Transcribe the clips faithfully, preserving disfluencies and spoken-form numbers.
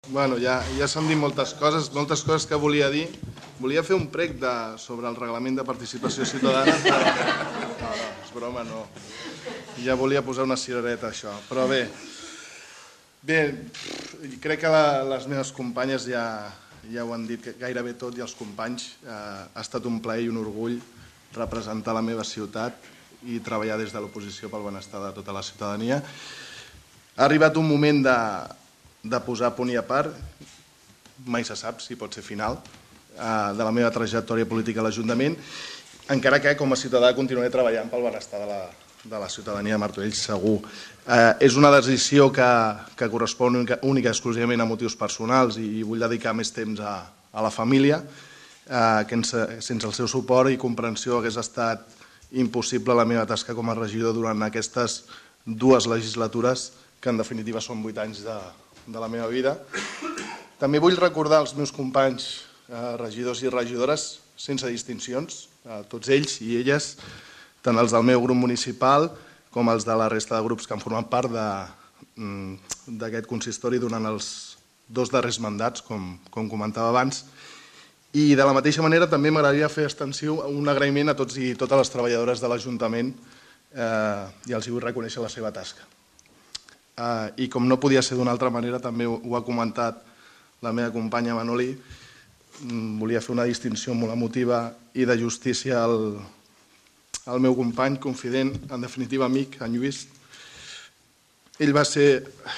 Bueno, ja, ja s'han dit moltes coses, moltes coses que volia dir. Volia fer un prec de, sobre el reglament de participació ciutadana, però... No, no, és broma, no. Ja volia posar una cirereta, això. Però bé, bé, crec que la, les meves companyes ja, ja ho han dit gairebé tot, i els companys. Eh, ha estat un plaer i un orgull representar la meva ciutat i treballar des de l'oposició pel benestar de tota la ciutadania. Ha arribat un moment de, de posar punt i a part, mai se sap si pot ser final, eh, de la meva trajectòria política a l'Ajuntament, encara que com a ciutadà continuaré treballant pel benestar de la, de la ciutadania de Martorell, segur. Eh, és una decisió que, que correspon única, única i exclusivament a motius personals i, i vull dedicar més temps a, a la família, eh, que sense el seu suport i comprensió hagués estat impossible la meva tasca com a regidor durant aquestes dues legislatures, que en definitiva són vuit anys de, de la meva vida. També vull recordar als meus companys eh, regidors i regidores, sense distincions, eh, tots ells i elles, tant els del meu grup municipal com els de la resta de grups que han format part d'aquest consistori durant els dos darrers mandats, com, com comentava abans. I de la mateixa manera també m'agradaria fer extensiu un agraïment a tots i totes les treballadores de l'Ajuntament eh, i els vull reconèixer la seva tasca. Eh, I com no podia ser d'una altra manera, també ho, ho ha comentat la meva companya Manoli, volia fer una distinció molt emotiva i de justícia al, al meu company, confident, en definitiva amic, en Lluís. Ell va ser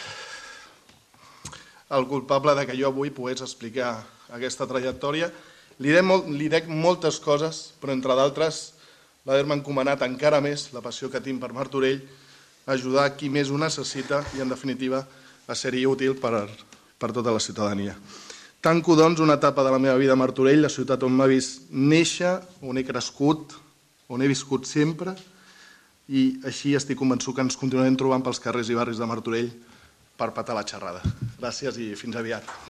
el culpable de que jo avui pogués explicar aquesta trajectòria. Li dec, molt, li dec moltes coses, però entre d'altres l'haver-me encomanat encara més la passió que tinc per Martorell, ajudar qui més ho necessita i, en definitiva, a ser-hi útil per, per tota la ciutadania. Tanco, doncs, una etapa de la meva vida a Martorell, la ciutat on m'ha vist néixer, on he crescut, on he viscut sempre, i així estic convençut que ens continuarem trobant pels carrers i barris de Martorell per petar la xerrada. Gràcies i fins aviat.